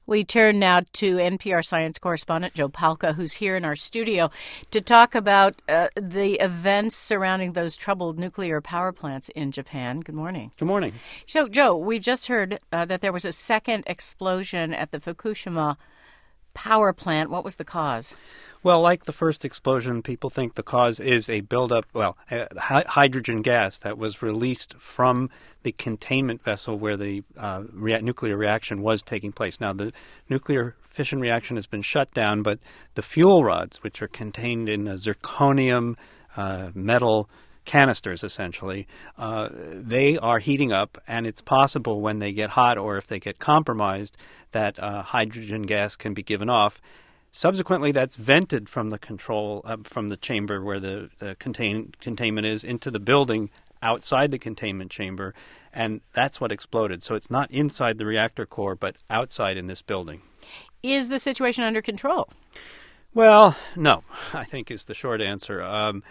We turn now to NPR science correspondent Joe Palca, who's here in our studio to talk about the events surrounding those troubled nuclear power plants in Japan. Good morning. Good morning. So, Joe, we've just heard that there was a second explosion at the Fukushima power plant. What was the cause? Well, like the first explosion, people think the cause is a buildup, hydrogen gas that was released from the containment vessel where the nuclear reaction was taking place. Now, the nuclear fission reaction has been shut down, but the fuel rods, which are contained in zirconium metal canisters, essentially, they are heating up, and it's possible when they get hot or if they get compromised that hydrogen gas can be given off. Subsequently, that's vented from the from the chamber where the containment is into the building outside the containment chamber, and that's what exploded. So it's not inside the reactor core, but outside in this building. Is the situation under control? Well, no, I think is the short answer.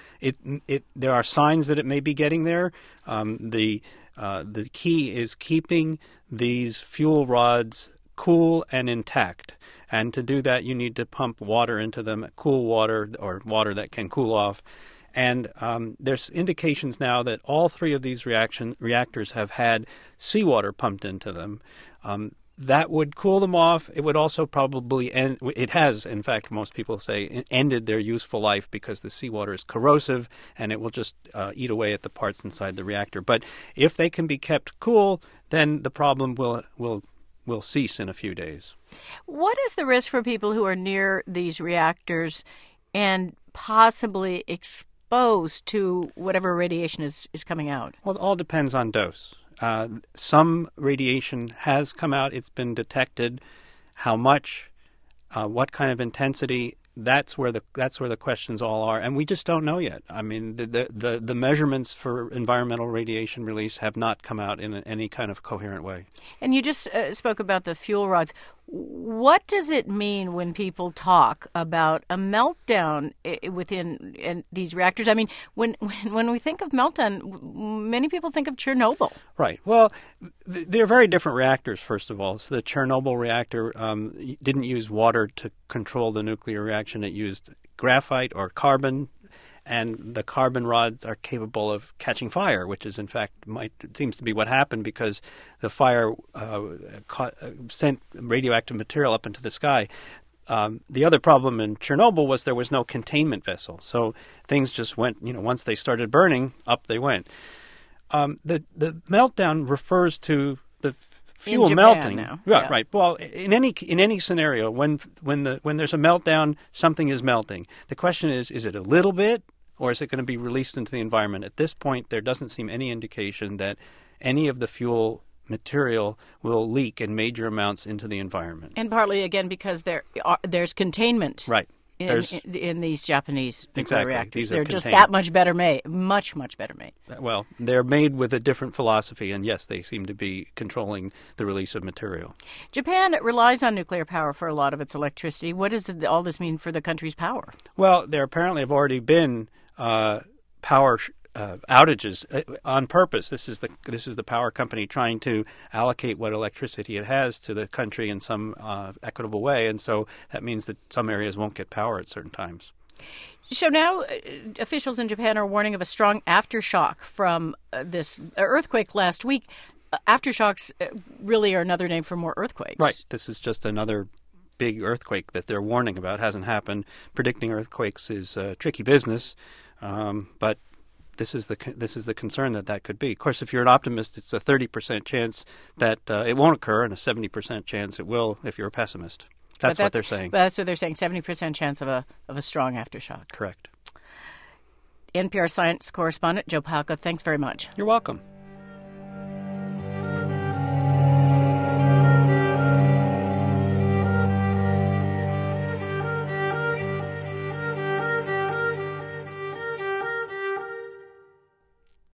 There are signs that it may be getting there. The key is keeping these fuel rods cool and intact. And to do that, you need to pump water into them, cool water or water that can cool off. And there's indications now that all three of these reactors have had seawater pumped into them. That would cool them off. It would also probably end. It has, in fact, most people say, ended their useful life because the seawater is corrosive and it will just eat away at the parts inside the reactor. But if they can be kept cool, then the problem will cease in a few days. What is the risk for people who are near these reactors and possibly exposed to whatever radiation is coming out? Well, it all depends on dose. Some radiation has come out. It's been detected. How much, what kind of intensity, that's where the questions all are, and we just don't know yet. I mean, the measurements for environmental radiation release have not come out in any kind of coherent way. And you just spoke about the fuel rods. What does it mean when people talk about a meltdown within these reactors? I mean, when we think of meltdown, many people think of Chernobyl. Right. Well, they're very different reactors, first of all. So the Chernobyl reactor didn't use water to control the nuclear reaction. It used graphite or carbon, and the carbon rods are capable of catching fire, which is, in fact, seems to be what happened because the fire sent radioactive material up into the sky. The other problem in Chernobyl was there was no containment vessel, so things just went. Once they started burning, up they went. The meltdown refers to the fuel in Japan melting. Now. Right, yeah. Right. Well, in any scenario, when there's a meltdown, something is melting. The question is it a little bit, or is it going to be released into the environment? At this point, there doesn't seem any indication that any of the fuel material will leak in major amounts into the environment. And partly, again, because there's containment. Right. In these Japanese nuclear reactors. They're just that much better made, much better made. Well, they're made with a different philosophy, and yes, they seem to be controlling the release of material. Japan relies on nuclear power for a lot of its electricity. What does all this mean for the country's power? Well, there apparently have already been power outages on purpose. This is the power company trying to allocate what electricity it has to the country in some equitable way, and so that means that some areas won't get power at certain times. So now officials in Japan are warning of a strong aftershock from this earthquake last week. Aftershocks really are another name for more earthquakes. Right. This is just another big earthquake that they're warning about. It hasn't happened. Predicting earthquakes is tricky business, but this is the concern that could be. Of course, if you're an optimist, it's a 30% chance that it won't occur and a 70% chance it will if you're a pessimist. That's what they're saying. That's what they're saying, 70% chance of a strong aftershock. Correct. NPR science correspondent Joe Palca, thanks very much. You're welcome.